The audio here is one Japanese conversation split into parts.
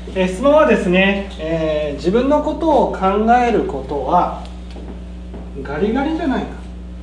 質問はですね、自分のことを考えることはガリガリじゃないか。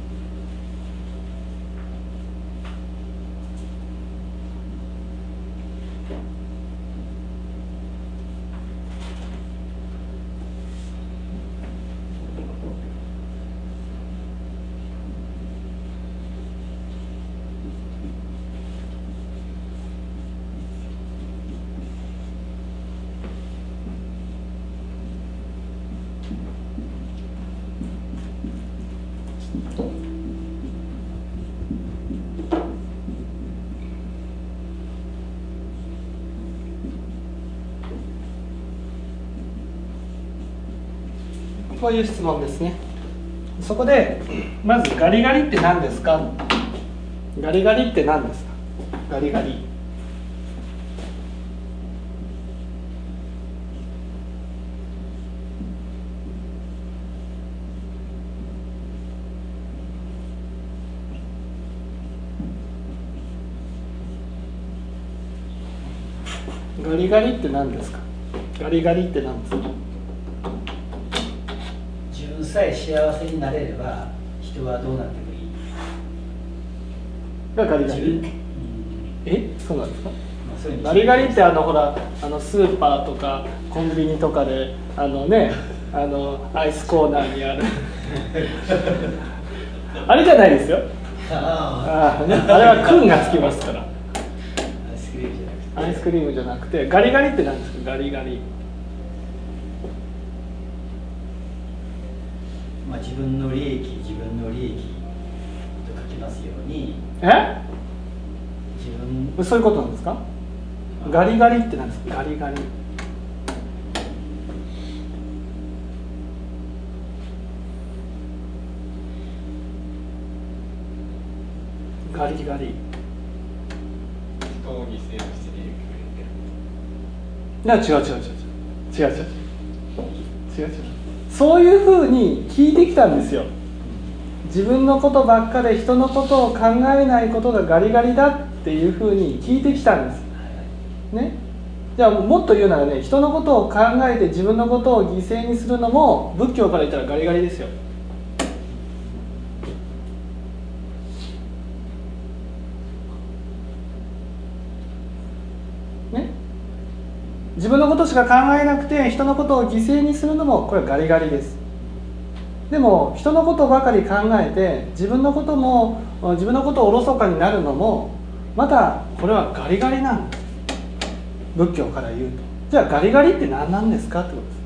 こういう質問ですね。そこでまずガリガリって何ですか。ガリガリって何ですか。ガリガリ、ガリガリって何ですか。ガリガリって何ですか。 自分さえ幸せになれれば人はどうなってもいいがガリガリ。 自分、 そうなんですか。 そういうガリガリってほらスーパーとかコンビニとかでアイスコーナーにあるあれじゃないですよ。あれは訓がつきますから。アイスクリームじゃなくて、ガリガリって何ですか。ガリガリ、 自分の利益と書きますように、 そういうことなんですか。ガリガリって何ですか。ガリガリ、ガリガリ、 人を犠牲にして利益を得てる。 違う。そういうふうに聞いてきたんですよ。自分のことばっかで人のことを考えないことがガリガリだっていうふうに聞いてきたんですね。じゃあもっと言うならね、人のことを考えて自分のことを犠牲にするのも仏教から言ったらガリガリですよ。ね、自分のことしか考えなくて人のことを犠牲にするのもこれはガリガリです。でも人のことばかり考えて自分のことをおろそかになるのもまたこれはガリガリなんです。仏教から言うと。じゃあガリガリって何なんですかってことです。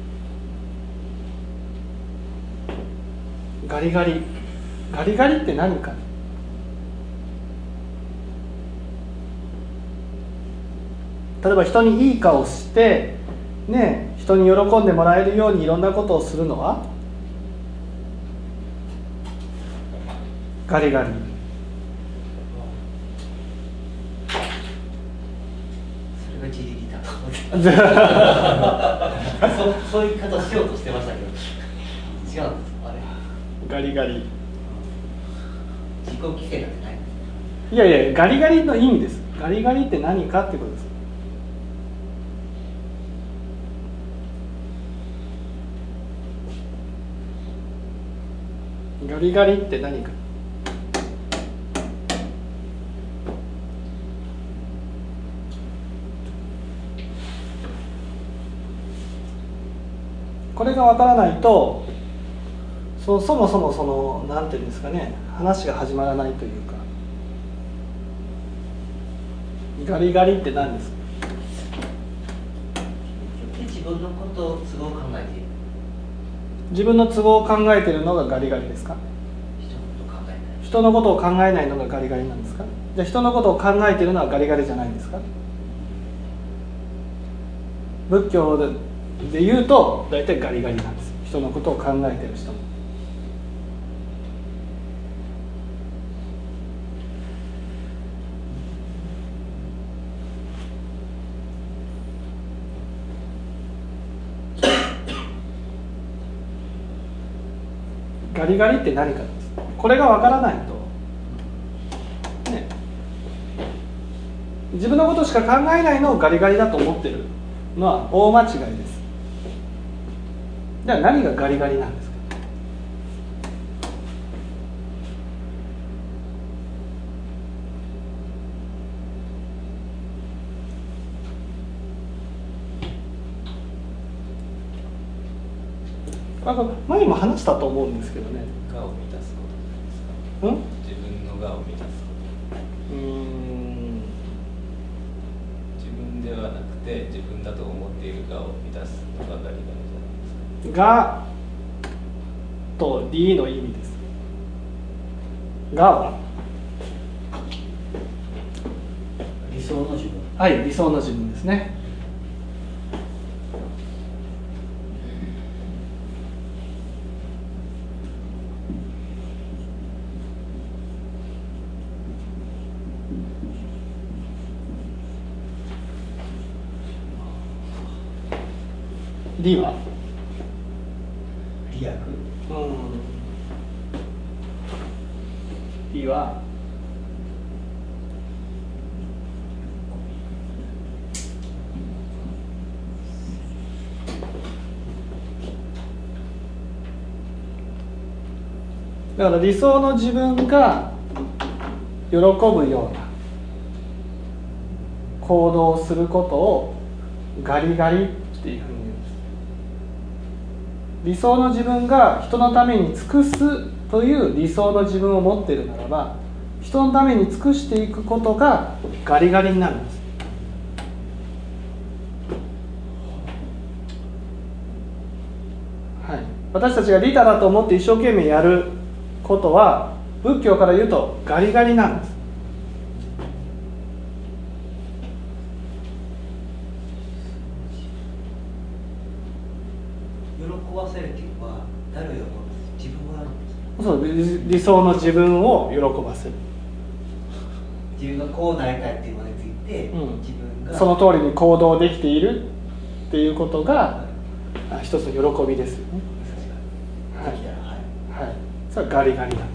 ガリガリって何か。例えば人にいい顔してね、人に喜んでもらえるようにいろんなことをするのはガリガリ。 それが自力だと思ってそういう言い方しようとしてましたけど違うんですか。あれガリガリ、 自己規制なんてない。 いやガリガリの意味です。ガリガリって何かってことです。ガリガリって何か。これがわからないとそもそもなんていうんですかね、話が始まらないというか。ガリガリって何ですか。 自分のことを都合を考えている。 自分の都合を考えているのがガリガリですか。人のことを考えないのがガリガリなんですか。じゃあ人のことを考えているのはガリガリじゃないんですか。仏教で言うと大体ガリガリなんです。人のことを考えている人も。ガリガリって何かです。これがわからないと、ね、自分のことしか考えないのをガリガリだと思ってるのは大間違いです。じゃあ何がガリガリなんですか？前も話したと思うんですけどね。 我を満たすことですか？自分の我を満たすこと。自分ではなくて自分だと思っている我を満たすのがガリガリじゃないですか。 がと理の意味です。がは理想の自分。 はい、理想の自分ですね。理は利益。 理はだから理想の自分が喜ぶような行動をすることをガリガリっていうふうに言うんです。理想の自分が人のために尽くすという理想の自分を持っているならば、人のために尽くしていくことがガリガリになるんです。はい、私たちが利他だと思って一生懸命やることは仏教から言うとガリガリなんです。 喜ばせるっていうのは誰を喜ばせる？自分がそう、理想の自分を喜ばせる。 自分がこうなりたいっていうのについて、自分がその通りに行動できているっていうことが、一つの喜びですよね。はい、はい、それはガリガリなんです。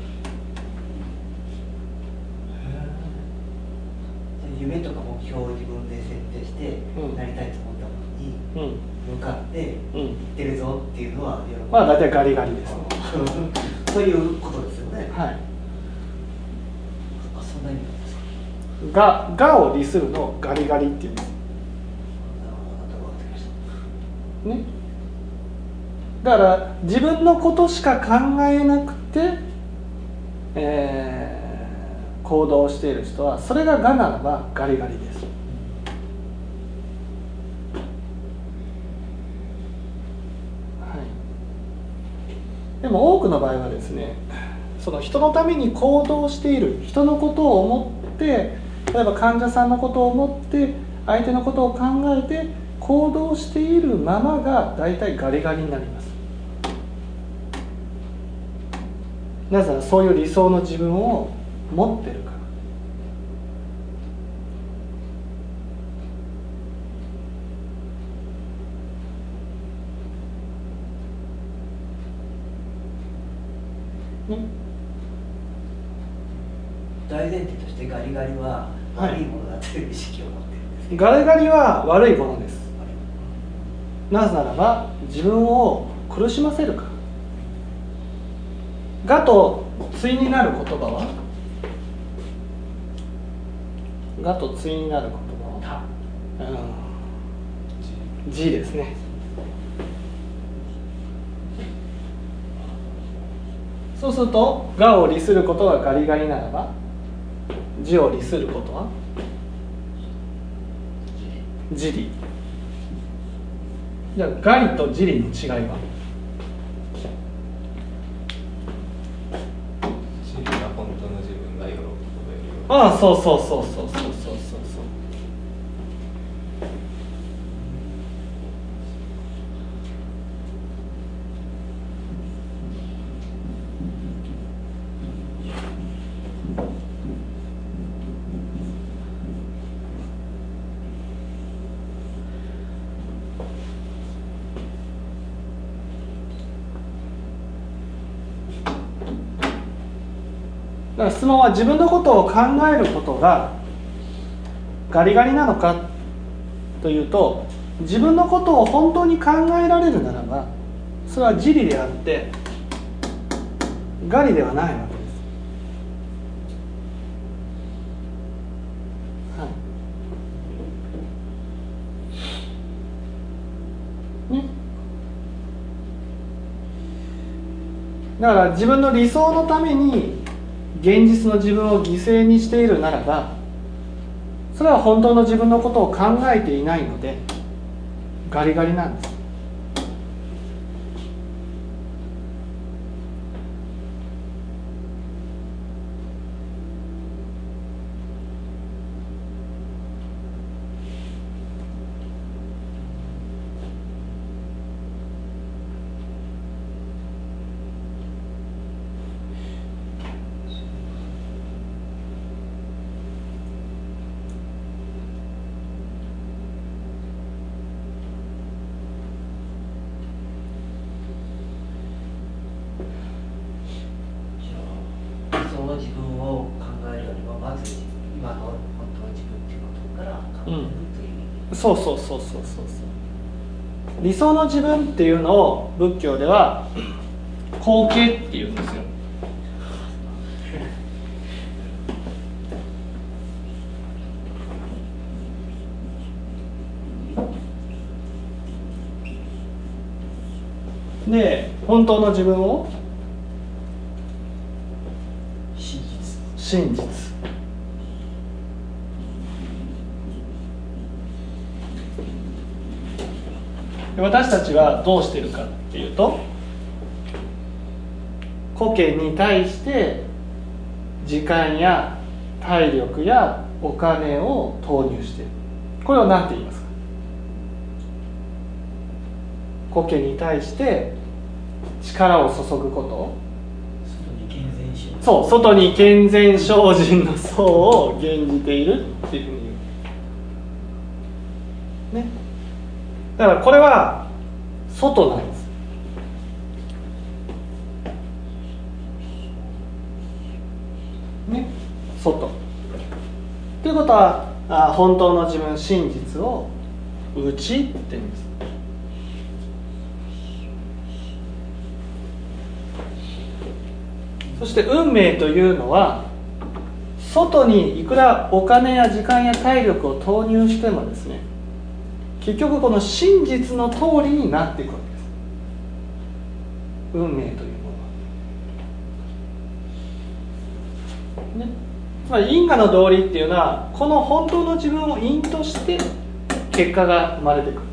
夢とか目標を自分で設定して、なりたいと思ったものに向かって行ってるぞっていうのは喜び。 まあ大体ガリガリですね。 そういうことですよね。 はい。 あ、そんな意味なんですか。 がを利するのをガリガリっていうんです。ね。だから自分のことしか考えなくて、行動している人はそれががならばガリガリです。でも多くの場合はですね、その人のために行動している、人のことを思って、例えば患者さんのことを思って相手のことを考えて行動しているままが大体ガリガリになります。なぜならそういう理想の自分を持ってるから。 大前提としてガリガリは悪いものだという意識を持っているんですけど、 ガリガリは悪いものです。なぜならば自分を苦しませるから。がと対になる言葉は、がと対になる言葉はGですね。そうするとがを利することがガリガリならば、自を利することは自利。じゃあガリと自利の違いは？ 自利は本当の自分が喜ぶ。 ああ、そうそうそうそうそうそうそう。だから質問は自分のことを考えることがガリガリなのか、 というと、自分のことを本当に考えられるならば、それは自利であって我利ではないわけです。はいね、だから自分の理想のために現実の自分を犠牲にしているならば、それは本当の自分のことを考えていないのでガリガリなんです。 自分を考えるよりもまず今の本当の自分っていうことから考えるという意味、 そうそうそうそうそうそう。理想の自分っていうのを仏教では後継っていうんですよ。で、本当の自分を真実。私たちはどうしてるかっていうと、個家に対して時間や体力やお金を投入している。これを何て言いますか？個家に対して力を注ぐこと。そう、外に健全精進の層を現じているっていうふうに言う。ね。だからこれは外なんです。ね。外。ということは、本当の自分、真実を内って言うんです。そして運命というのは、外にいくらお金や時間や体力を投入してもですね、結局この真実の通りになっていくわけです。運命というものは、ね、つまり因果の道理っていうのは、この本当の自分を因として結果が生まれてくる。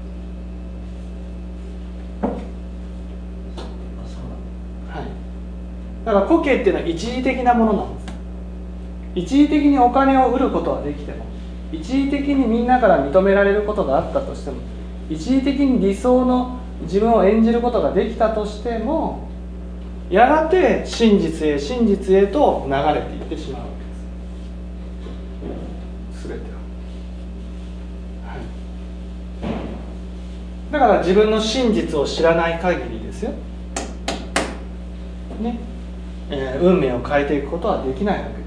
だから個家っていうのは一時的なものなんです。一時的にお金を得ることはできても、一時的にみんなから認められることがあったとしても、一時的に理想の自分を演じることができたとしても、やがて真実へ真実へと流れていってしまうわけです。全ては、はい、だから自分の真実を知らない限りですよね、運命を変えていくことはできないわけです。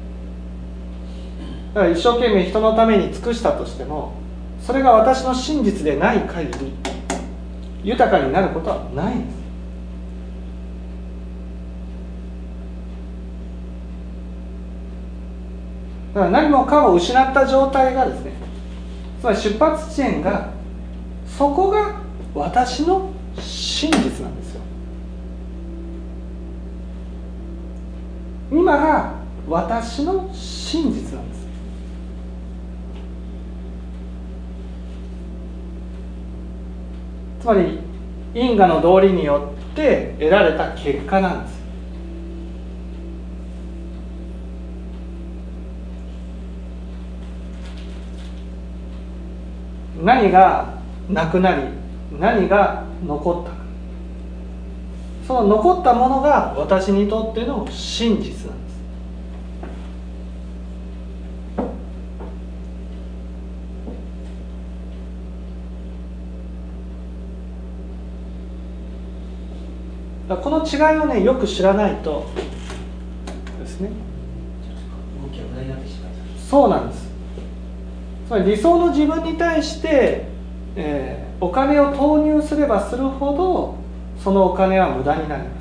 だから一生懸命人のために尽くしたとしても、それが私の真実でない限り豊かになることはないんです。だから何もかも失った状態がですね、つまり出発地点が、そこが私の真実なんですよ。今が私の真実なんです。つまり因果の道理によって得られた結果なんです。何がなくなり何が残ったか、その残ったものが私にとっての真実なんです。だからこの違いをね、よく知らないとですね、そうなんです。つつまり理想の自分に対して、お金を投入すればするほどそのお金は無駄になります。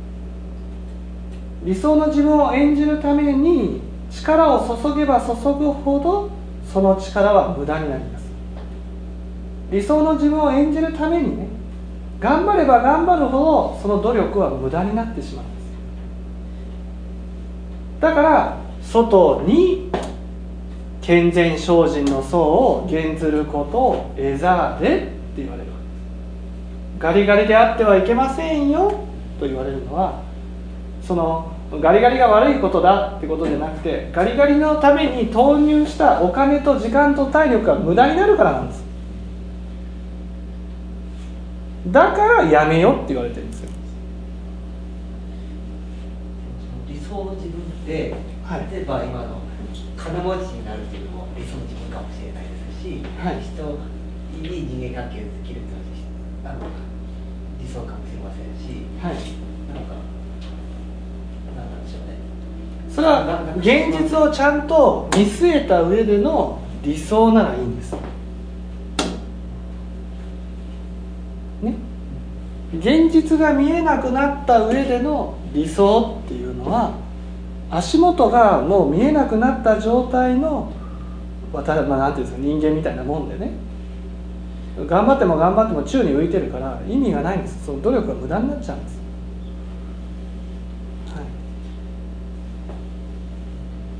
理想の自分を演じるために力を注げば注ぐほどその力は無駄になります。理想の自分を演じるためにね、頑張れば頑張るほどその努力は無駄になってしまうんです。だから外に健全精進の層を減ずることを得ざれって言われるわけです。ガリガリであってはいけませんよと言われるのは、そのガリガリが悪いことだってことじゃなくて、ガリガリのために投入したお金と時間と体力が無駄になるからなんです。だからやめよって言われてるんですよ。 理想の自分って、 はい、 例えば今の金持ちになるっていうのも理想の自分かもしれないですし、 はい、 人に人間関係をできるっていうのは理想かもしれませんし、 はい、 なんでしょうね。 それは現実をちゃんと見据えた上での理想ならいいんですね。現実が見えなくなった上での理想っていうのは、足元がもう見えなくなった状態のなんていうんですか、人間みたいなもんでね、頑張っても頑張っても宙に浮いてるから意味がないんです。その努力が無駄になっちゃうんです、はい、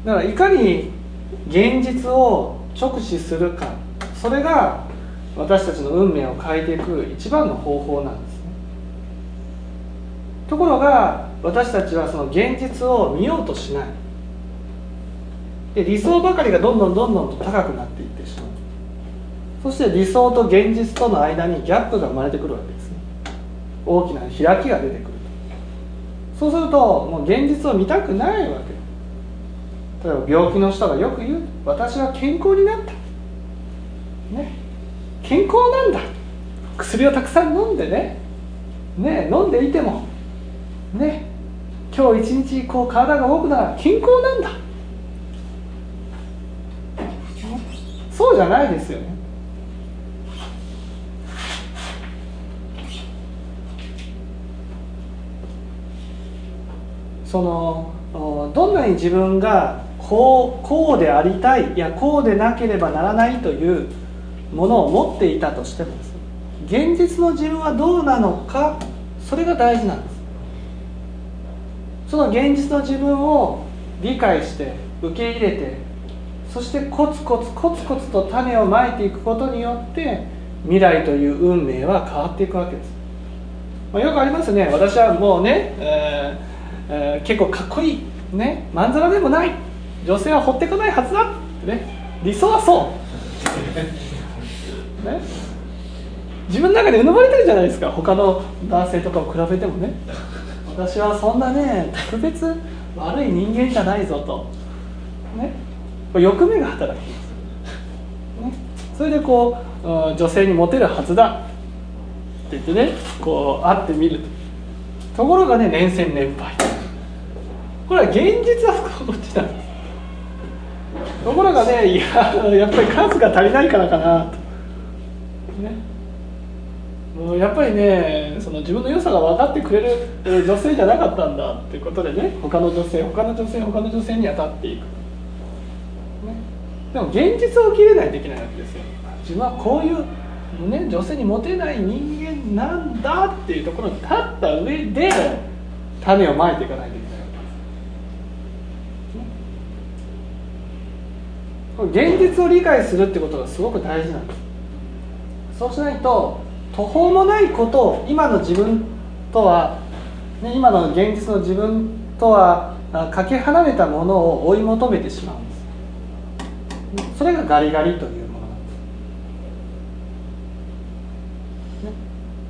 だからいかに現実を直視するか、それが私たちの運命を変えていく一番の方法なんですね。ところが私たちはその現実を見ようとしないで、理想ばかりがどんどんと高くなっていってしまう。そして理想と現実との間にギャップが生まれてくるわけですね。大きな開きが出てくると。そうするともう現実を見たくないわけ。例えば病気の人がよく言う、私は健康になったね、健康なんだ、薬をたくさん飲んでね、飲んでいてもね、今日一日こう体が動くなら健康なんだ。そうじゃないですよね。そのどんなに自分がこうでありたい、いやこうでなければならないというものを持っていたとしてもです、現実の自分はどうなのか、それが大事なんです。その現実の自分を理解して受け入れて、そしてコツコツと種をまいていくことによって未来という運命は変わっていくわけです。よくありますね。私はもうね、結構かっこいいね、まんざらでもない女性は放ってこないはずだってね、理想はそうね、自分の中でうぬぼれてるじゃないですか。他の男性とかを比べてもね、私はそんなね特別悪い人間じゃないぞとね、欲目が働きます、ね、それでこう女性にモテるはずだって言ってね、こう会ってみるところがね、年戦年敗、これは現実はこっちなんです。ところがね、やっぱり数が足りないからかなと、ね、もうやっぱりね、その自分の良さが分かってくれる女性じゃなかったんだっていうことでね、他の女性に当たっていく、ね、でも現実を受け入れないといけないわけですよ。自分はこういう、ね、女性にモテない人間なんだっていうところに立った上で種をまいていかないといけないわけです。現実を理解するってことがすごく大事なんです。そうしないと途方もないことを今の自分とは、ね、今の現実の自分とはかけ離れたものを追い求めてしまうんです。それがガリガリというものなんです、ね、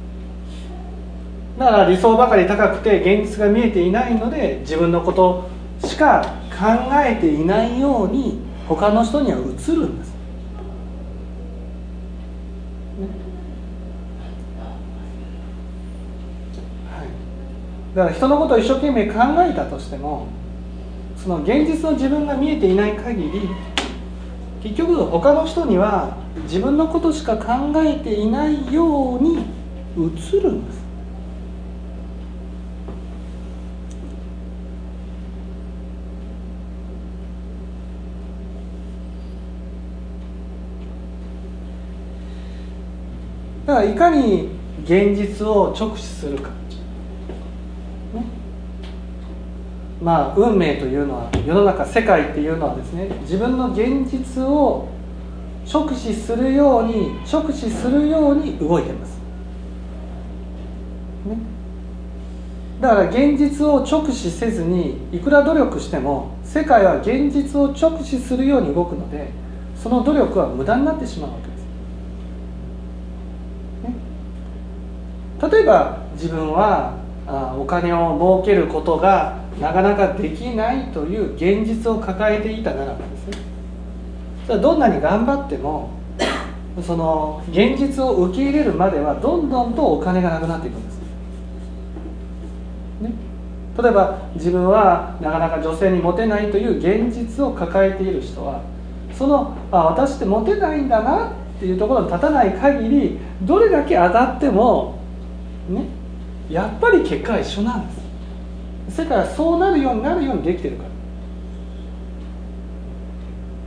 だから理想ばかり高くて現実が見えていないので、自分のことしか考えていないように他の人には映るんです、ね、はい、だから人のことを一生懸命考えたとしても、その現実の自分が見えていない限り結局他の人には自分のことしか考えていないように映るんです。だからいかに現実を直視するか、ね、まあ運命というのは、世の中世界っていうのはですね、自分の現実を直視するように動いています、ね、だから現実を直視せずにいくら努力しても世界は現実を直視するように動くので、その努力は無駄になってしまうわけです。例えば自分はお金を儲けることがなかなかできないという現実を抱えていたならばですね、それはどんなに頑張ってもその現実を受け入れるまではどんどんとお金がなくなっていくんです、ね、例えば自分はなかなか女性にモテないという現実を抱えている人は、その私ってモテないんだなっていうところに立たない限り、どれだけ当たってもね、やっぱり結果は一緒なんです。世界はそうなるようにできてるから、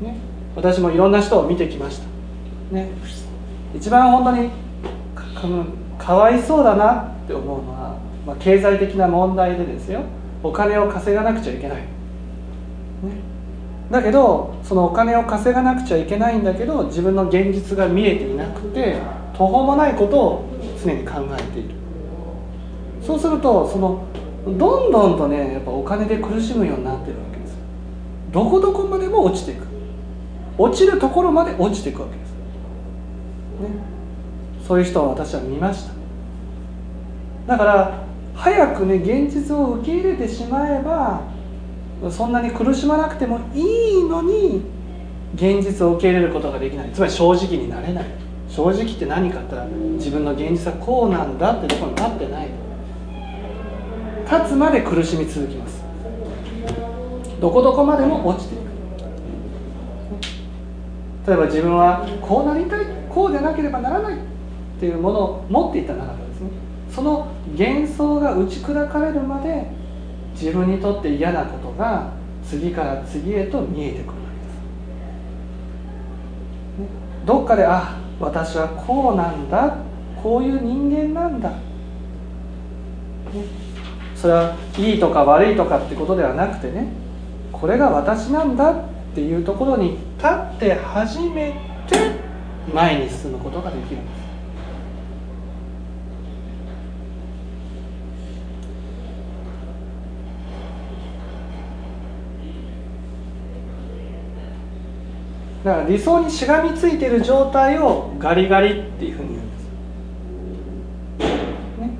ね、私もいろんな人を見てきました、ね、一番本当にかわいそうだなって思うのは、経済的な問題でですよ、お金を稼がなくちゃいけない、ね、だけどそのお金を稼がなくちゃいけないんだけど、自分の現実が見えていなくて途方もないことを常に考えている。そうするとどんどんとね、やっぱお金で苦しむようになってるわけです。どこまでも落ちていく、落ちるところまで落ちていくわけです、ね、そういう人を私は見ました。だから早くね、現実を受け入れてしまえばそんなに苦しまなくてもいいのに、現実を受け入れることができない。つまり正直になれない。正直って何かって言ったら、自分の現実はこうなんだってところに立ってない。立つまで苦しみ続きます。どこまでも落ちていく。例えば自分はこうなりたい、こうでなければならないっていうものを持っていたならばですね、その幻想が打ち砕かれるまで自分にとって嫌なことが次から次へと見えてくるわけです、ね、どっかで私はこうなんだ、こういう人間なんだ、ね、それはいいとか悪いとかってことではなくてね、これが私なんだっていうところに立って初めて前に進むことができるんです。だから理想にしがみついている状態をガリガリっていうふうに言うんです、ね、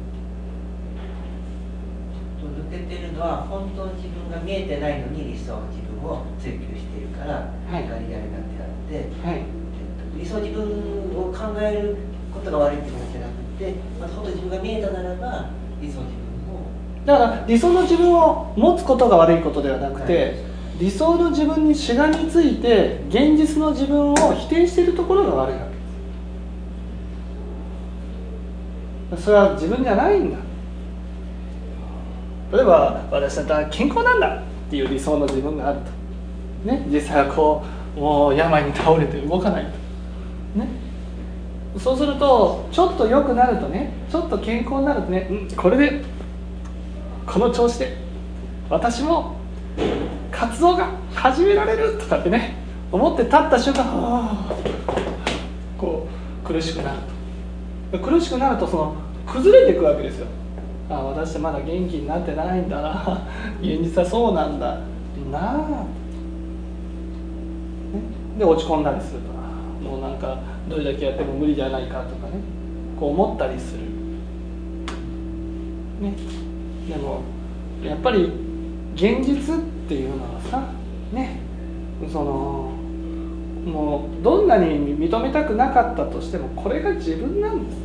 抜けてるのは本当の自分が見えてないのに理想の自分を追求しているから、ガリガリになってあって、はい、理想自分を考えることが悪いってことじゃなくて、本当自分が見えたならば理想自分を、だから理想の自分を持つことが悪いことではなくて、はい、理想の自分にしがみついて現実の自分を否定しているところが悪いわけです。それは自分じゃないんだ。例えば私だったら健康なんだっていう理想の自分があると、ね、実際はもう病に倒れて動かないと、ね、そうするとちょっと良くなるとね、ちょっと健康になるとね、これでこの調子で私も活動が始められるとかってね思って立った瞬間、苦しくなると。苦しくなると崩れていくわけですよ。私まだ元気になってないんだな、現実はそうなんだなあ、ね、で落ち込んだりすると、もうなんかどれだけやっても無理じゃないかとかね、思ったりする、ね、でもやっぱり現実っていうのはさ、ね、もうどんなに認めたくなかったとしてもこれが自分なんです。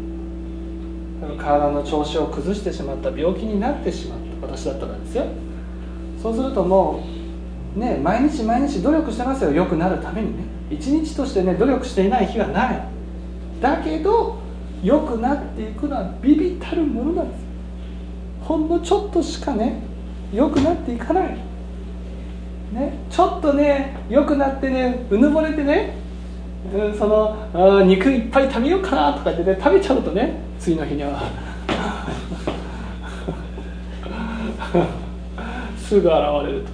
体の調子を崩してしまった、病気になってしまった私だったらですよ。そうするともね、毎日毎日努力してますよ、良くなるためにね。一日としてね努力していない日はない。だけど良くなっていくのは微々たるものなんです。ほんのちょっとしかね良くなっていかない、ね、ちょっとね良くなってねうぬぼれてね、その肉いっぱい食べようかなとか言ってね食べちゃうとね、次の日にはすぐ現れると、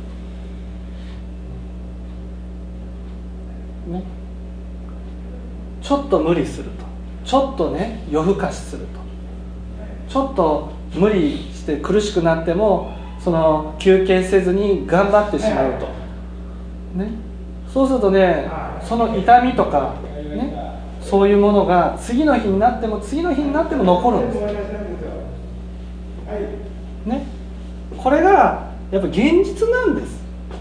ね、ちょっと無理すると、ちょっとね夜更かしすると、ちょっと無理して苦しくなってもその休憩せずに頑張ってしまうと、ね、そうするとねその痛みとか、ね、そういうものが次の日になっても次の日になっても残るんです、ね、これがやっぱ現実なんです、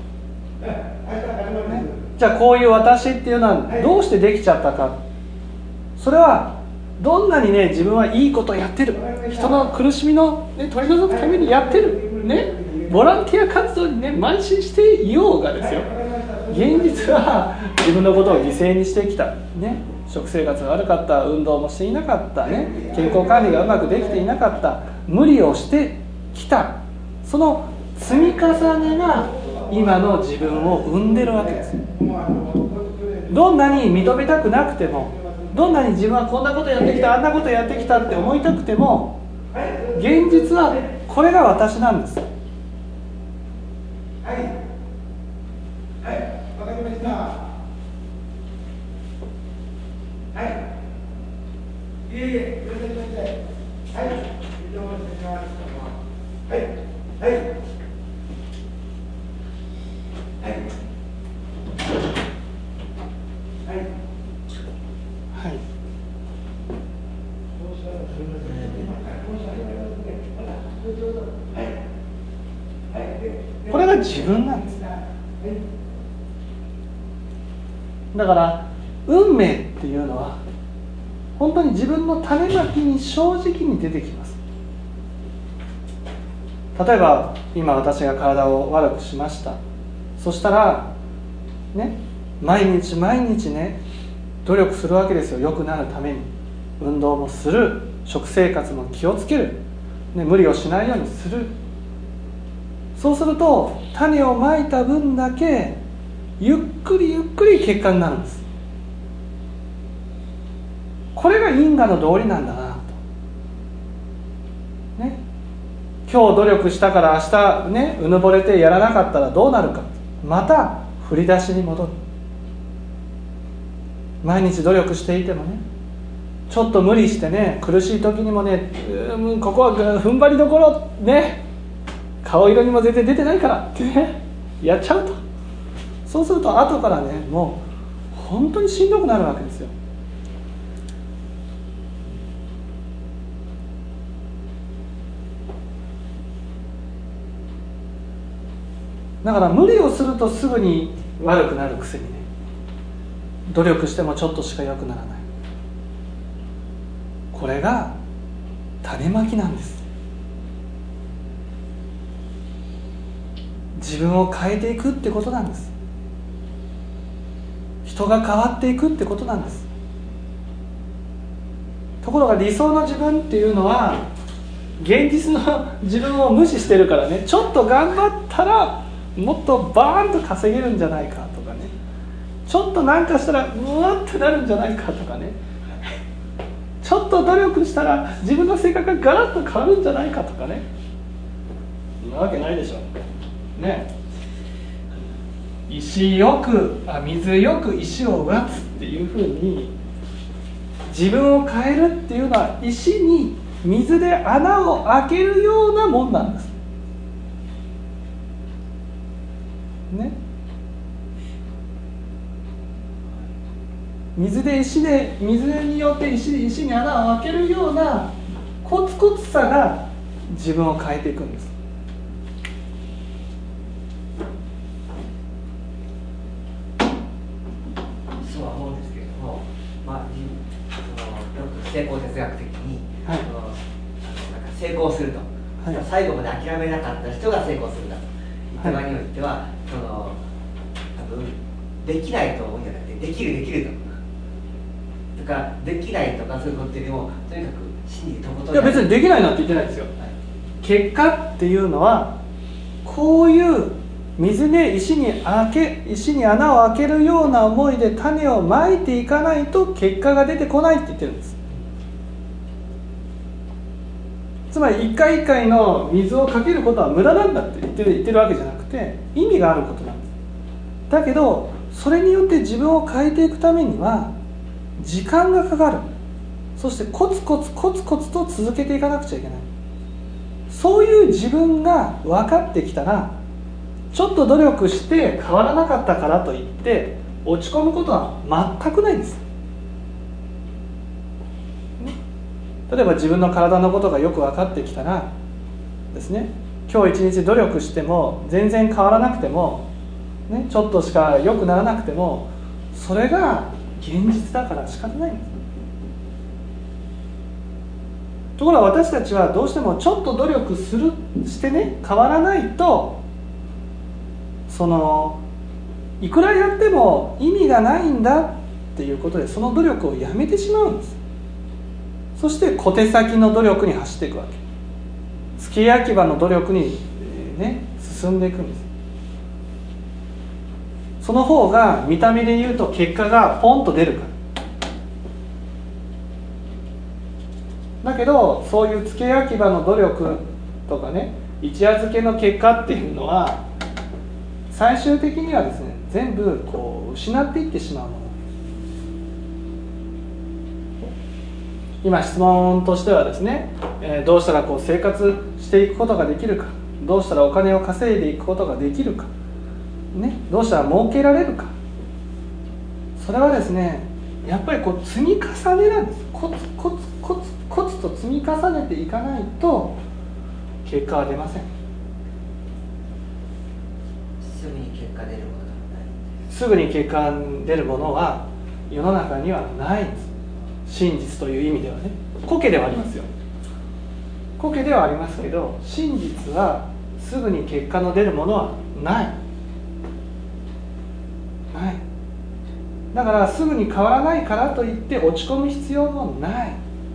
ね、じゃあこういう私っていうのはどうしてできちゃったか。それはどんなにね自分はいいことをやってる、人の苦しみの、ね、取り除くためにやってる、ね、ボランティア活動にね邁進していようがですよ、現実は自分のことを犠牲にしてきた、ね、食生活が悪かった、運動もしていなかった、ね、健康管理がうまくできていなかった、無理をしてきた、その積み重ねが今の自分を生んでるわけです。どんなに認めたくなくても、どんなに自分はこんなことやってきた、あんなことやってきたって思いたくても、現実はこれが私なんです。 はいはい、わかりました。はい、いえいえ、よろしくお願いします。はい、どうもお願いします。はいはいはいこれが自分なんです。だから運命っていうのは本当に自分の種まきに正直に出てきます。例えば今私が体を悪くしました。そしたらね、毎日毎日ね努力するわけですよ。良くなるために運動もする、食生活も気をつける、ね、無理をしないようにする。そうすると種をまいた分だけゆっくりゆっくり結果になるんです。これが因果の道理なんだなと、ね、今日努力したから明日ねうぬぼれてやらなかったらどうなるか、また振り出しに戻る。毎日努力していてもね、ちょっと無理してね苦しい時にもね、ここは踏ん張りどころね、顔色にも全然出てないからってねやっちゃうと、そうすると後からねもう本当にしんどくなるわけですよ。だから無理をするとすぐに悪くなるくせにね、努力してもちょっとしか良くならない。これが種まきなんです。自分を変えていくってことなんです。人が変わっていくってことなんです。ところが理想の自分っていうのは現実の自分を無視してるからね、ちょっと頑張ったらもっとバーンと稼げるんじゃないかとかね、ちょっとなんかしたらうわってなるんじゃないかとかね、ちょっと努力したら自分の性格がガラッと変わるんじゃないかとかね、そんなわけないでしょね。水よく石を植つっていうふうに自分を変えるっていうのは石に水で穴を開けるようなもんなんですね。水によって石に穴を開けるようなコツコツさが自分を変えていくんです。 そうは思うんですけれども、よく成功哲学的に、なんか成功すると、はい、最後まで諦めなかった人が成功するんだと。板場においては分できないと思うんじゃなくてできるとかできないとかそういうことよりもとにかく信じるとこといや別にできないなんて言ってないですよ、結果っていうのはこういう水で石に穴を開けるような思いで種をまいていかないと結果が出てこないって言ってるんです。つまり一回一回の水をかけることは無駄なんだって言ってるわけじゃなくて意味があることなんです。だけどそれによって自分を変えていくためには時間がかかる。そしてコツコツと続けていかなくちゃいけない。そういう自分が分かってきたらちょっと努力して変わらなかったからといって落ち込むことは全くないんです。例えば自分の体のことがよく分かってきたらですね、今日一日努力しても全然変わらなくても、ね、ちょっとしか良くならなくてもそれが現実だから仕方ないんです。ところが私たちはどうしてもちょっと努力してね変わらないといくらやっても意味がないんだっていうことでその努力をやめてしまうんです。そして小手先の努力に走っていくわけ。付け焼き場の努力に、進んでいくんです。その方が見た目で言うと結果がポンと出るから。だけどそういう付け焼き場の努力とかね一夜漬けの結果っていうのは最終的にはですね全部失っていってしまうもの。今質問としてはですね、どうしたら生活していくことができるか、どうしたらお金を稼いでいくことができるか、どうしたら儲けられるか、それはですねやっぱり積み重ねなんです。コツと積み重ねていかないと結果は出ません。 すぐに結果出るものがない。 すぐに結果出るものは世の中にはないんです。真実という意味ではね、苔ではありますよ。苔ではありますけど真実はすぐに結果の出るものはない。だからすぐに変わらないからといって落ち込む必要もない、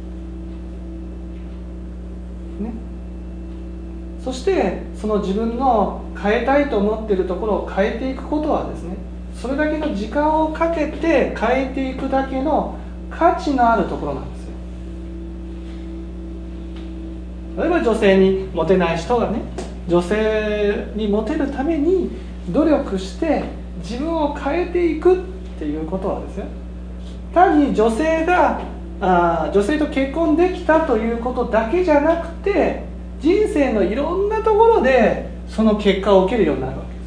そしてその自分の変えたいと思っているところを変えていくことはですねそれだけの時間をかけて変えていくだけの価値のあるところなんですよ。例えば女性にモテない人がね女性にモテるために努力して自分を変えていくっていうことはですよ単に女性と結婚できたということだけじゃなくて人生のいろんなところでその結果を受けるようになるわけです。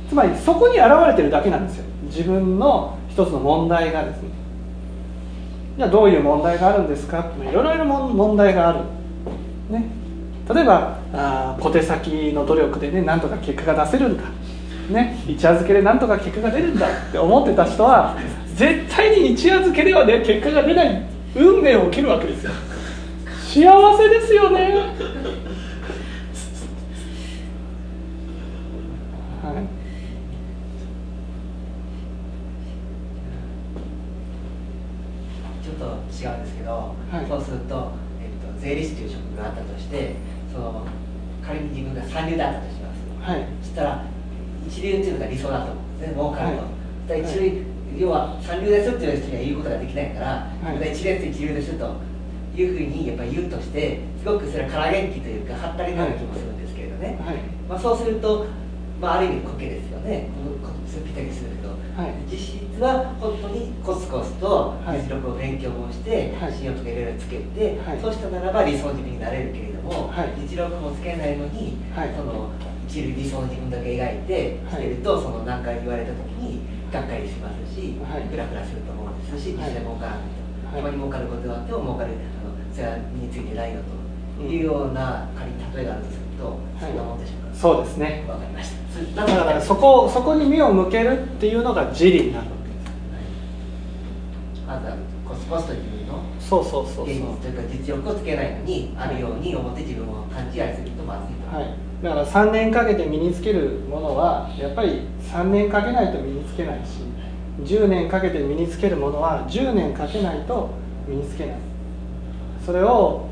つまりそこに現れてるだけなんですよ。自分の一つの問題がですね。じゃあどういう問題があるんですか。いろいろ問題がある、例えば小手先の努力でねなんとか結果が出せるんだ、一夜漬けでなんとか結果が出るんだって思ってた人は絶対に一夜漬けではね結果が出ない運命を受けるわけですよ。幸せですよね。 ちょっと違うんですけど、そうすると、税理士という職があったとして仮に自分が三流だったとします、そしたら一流っていうのが理想だと思うんですね。儲かると、一流要は三流ですっていう人には言うことができないから、一流ですというふうにやっぱり言うとしてすごくそれは空元気というかはったりなような気もするんですけれどね、そうすると、ある意味苔ですよね。ぴったりするけど、実質は本当にコツコツと実力を勉強もして、信用とかいろいろつけて、そうしたならば理想自分になれるけれども、実力もつけないのに、その一流理想の自分だけ描いてしてると何回言われた時にがっかりしますし、グラグラすると思うんですし、実際儲からないと。たまに儲かることがあっても儲かるそれは身についてないよというような仮に例えがあるとすると、そんなもんでしょうか。 そうですね。 わかりました。 だからそこに目を向けるっていうのが自利になるわけです。 まずはコツコツと自分のそうそうそうそう、 現実というか実力をつけないのにあるように思って自分を勘違いするとまずいと、 はい、だから3年かけて身につけるものはやっぱり3年かけないと身につけないし、10年かけて身につけるものは10年かけないと身につけない。それを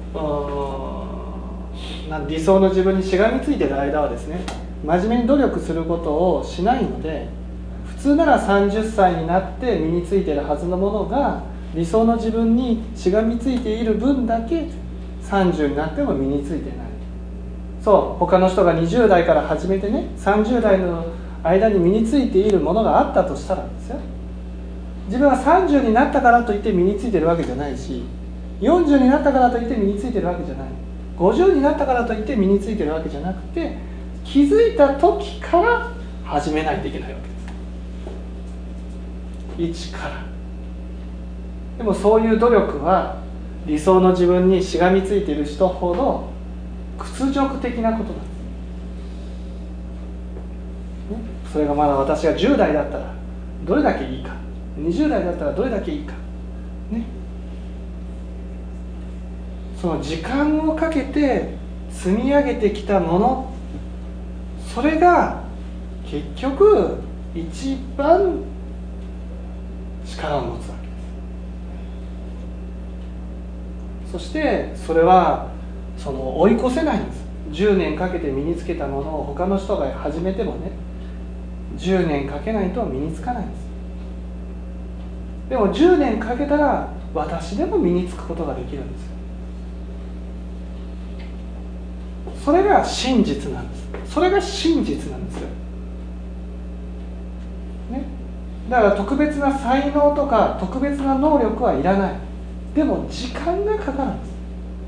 理想の自分にしがみついている間はですね、真面目に努力することをしないので、普通なら30歳になって身についているはずのものが理想の自分にしがみついている分だけ30になっても身についてない。そう、他の人が20代から始めてね、30代の間に身についているものがあったとしたらですよ、自分は30になったからといって身についているわけじゃないし、40になったからといって身についているわけじゃない、50になったからといって身についているわけじゃなくて、気づいた時から始めないといけないわけです。一から。でもそういう努力は理想の自分にしがみついている人ほど屈辱的なことなんです、ね、それがまだ私が10代だったらどれだけいいか、20代だったらどれだけいいか、ね、その時間をかけて積み上げてきたもの、それが結局一番力を持つわけです。そしてそれは追い越せないんです。10年かけて身につけたものを他の人が始めてもね、10年かけないと身につかないんです。でも10年かけたら私でも身につくことができるんですよ。それが真実なんです。それが真実なんですよ、ね、だから特別な才能とか特別な能力はいらない。でも時間がかかるんです、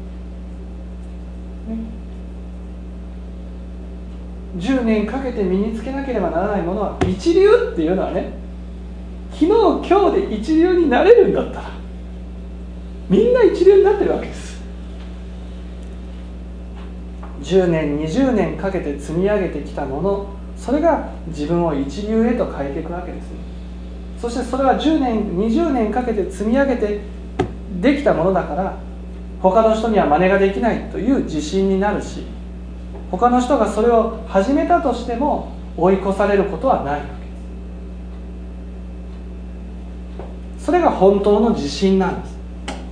ね、10年かけて身につけなければならないものは、一流っていうのはね、昨日今日で一流になれるんだったらみんな一流になってるわけです。10年20年かけて積み上げてきたもの、それが自分を一流へと変えていくわけですね。そしてそれは10年20年かけて積み上げてできたものだから、他の人には真似ができないという自信になるし、他の人がそれを始めたとしても追い越されることはないわけです。それが本当の自信なんです。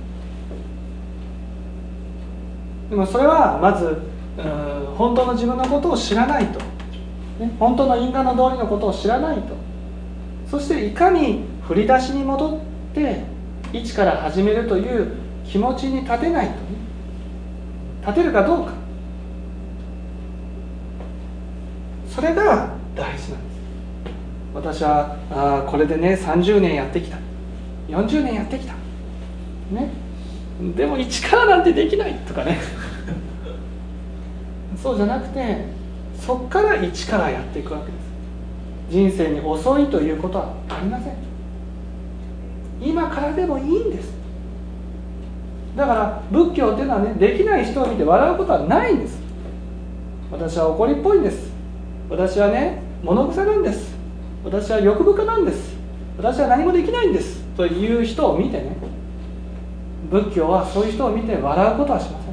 でもそれはまず本当の自分のことを知らないと、ね、本当の因果の道理のことを知らないと、そしていかに振り出しに戻って一から始めるという気持ちに立てないと、ね、立てるかどうか、それが大事なんです。私はこれでね30年やってきた、40年やってきた、ね、でも一からなんてできないとかねそうじゃなくて、そこから一からやっていくわけです。人生に遅いということはありません。今からでもいいんです。だから仏教っていうのはね、できない人を見て笑うことはないんです。私は怒りっぽいんです、私はね物臭なんです、私は欲深なんです、私は何もできないんですという人を見てね、仏教はそういう人を見て笑うことはしません。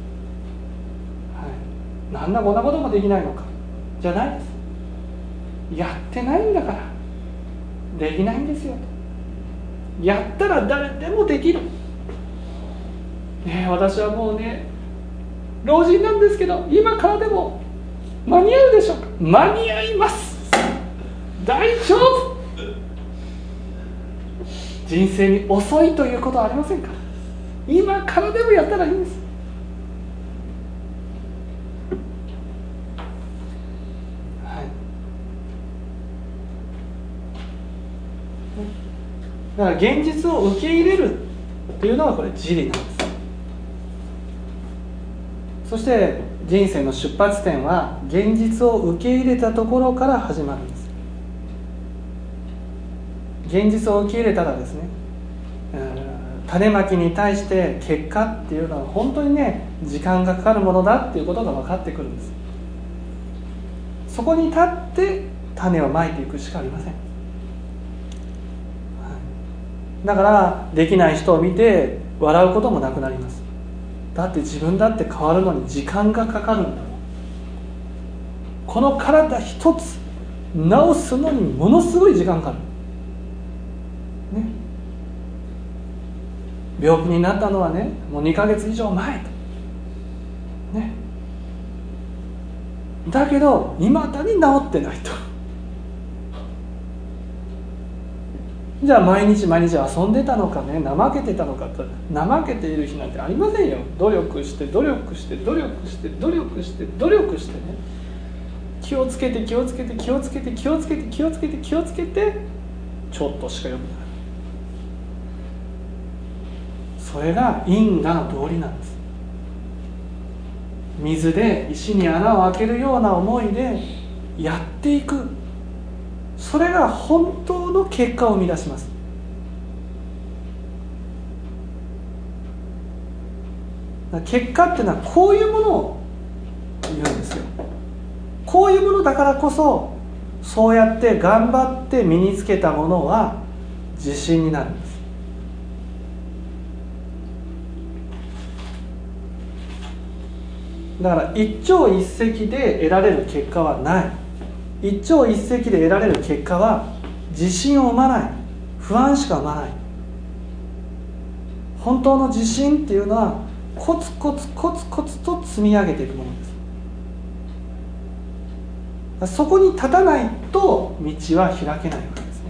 なんだこんなこともできないのかじゃないです。やってないんだからできないんですよ。やったら誰でもできる、ね、私はもうね老人なんですけど、今からでも間に合うでしょうか。間に合います、大丈夫。人生に遅いということはありませんから、今からでもやったらいいんです。だから現実を受け入れるというのがこれ自利なんです。そして人生の出発点は現実を受け入れたところから始まるんです。現実を受け入れたらですね、種まきに対して結果っていうのは本当にね時間がかかるものだっていうことが分かってくるんです。そこに立って種をまいていくしかありません。 だからできない人を見て笑うこともなくなります。だって自分だって変わるのに時間がかかるんだもん。この体一つ治すのにものすごい時間かかる、ね、病気になったのはねもう2ヶ月以上前と、ね、だけど未だに治ってないと。じゃあ毎日毎日遊んでたのかね、怠けてたのかと、怠けている日なんてありませんよ。努力して努力して努力して努力して努力してね、気をつけて気をつけて気をつけて気をつけて気をつけて気をつけてちょっとしか読めない。それが因果の道理なんです。水で石に穴を開けるような思いでやっていく、それが本当の結果を生み出します。結果っていうのはこういうものを言うんですよ。こういうものだからこそ、そうやって頑張って身につけたものは自信になるんです。だから一朝一夕で得られる結果はない。一朝一夕で得られる結果は自信を生まない、不安しか生まない。本当の自信っていうのはコツコツコツコツと積み上げていくものです。そこに立たないと道は開けないわけですね。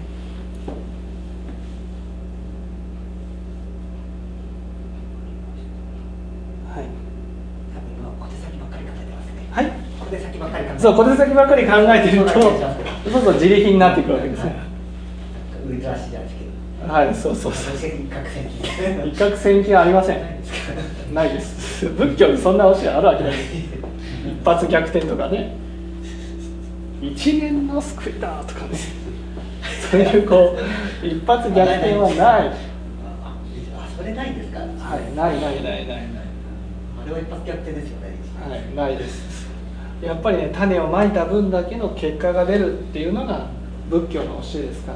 はい。 小手先ばっかり考えてますね。 はい。 小手先ばっかり考えてます。 そう、小手先ばっかり考えてると、そうそう自利品になっていくわけですね。 ウルトラシじゃないですけど。 はい、そうそうそう。 一攫千金。 一攫千金はありません。ないです。仏教にそんな教えあるわけないです。一発逆転とかね。一年の救いだとかね。そういうこう一発逆転はない。 あ、それないんですか。 はい、ないないないないない。 あれは一発逆転ですよね。 はい、ないです。やっぱりね、種をまいた分だけの結果が出るっていうのが仏教の教えですから、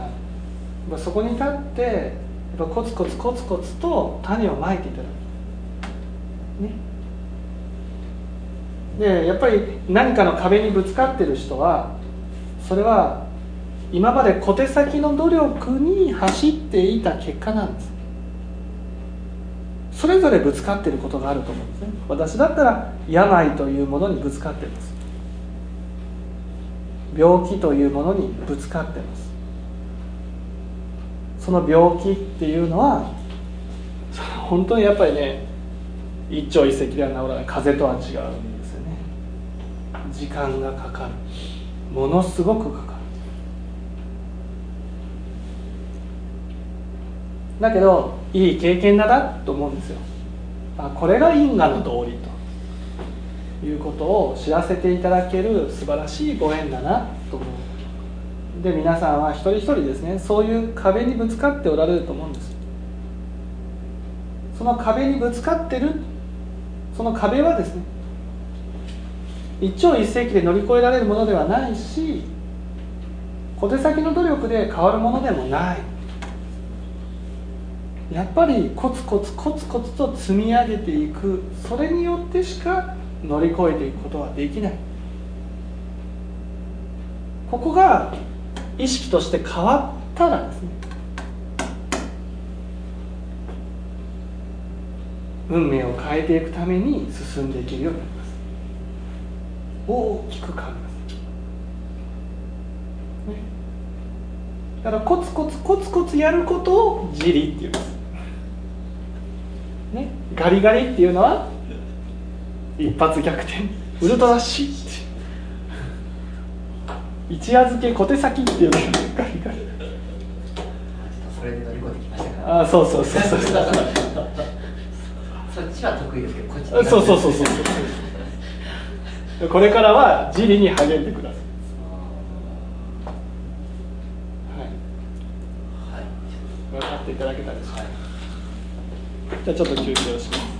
そこに立ってやっぱコツコツコツコツと種をまいていただく、ね、でやっぱり何かの壁にぶつかってる人は、それは今まで小手先の努力に走っていた結果なんです。それぞれぶつかっていることがあると思うんですね。私だったら病というものにぶつかっています。病気というものにぶつかっています。その病気っていうのは本当にやっぱりね、一朝一夕では治らない、風邪とは違うんですよね。時間がかかる、ものすごくかかる。だけどいい経験だなと思うんですよ。これが因果の道理ということを知らせていただける素晴らしいご縁だなと思う。で、皆さんは一人一人ですね、そういう壁にぶつかっておられると思うんです。その壁にぶつかってる、その壁はですね、一朝一夕で乗り越えられるものではないし、小手先の努力で変わるものでもない。やっぱりコツコツコツコツと積み上げていく、それによってしか乗り越えていくことはできない。ここが意識として変わったらですね、運命を変えていくために進んでいけるようになります。大きく変わります、ね、だからコツコツコツコツやることを自利っていうんですね。ガリガリっていうのは一発逆転、ウルトラシーって一夜漬け小手先っていうのがガリガリ。 それで乗り越えてきましたから。 あ、そうそうそうそうそっちは得意ですけど、こっちそうそうそうそうこれからは自利に励んでください。はい、分かっていただけたでしょうか。じゃあちょっと休憩をします。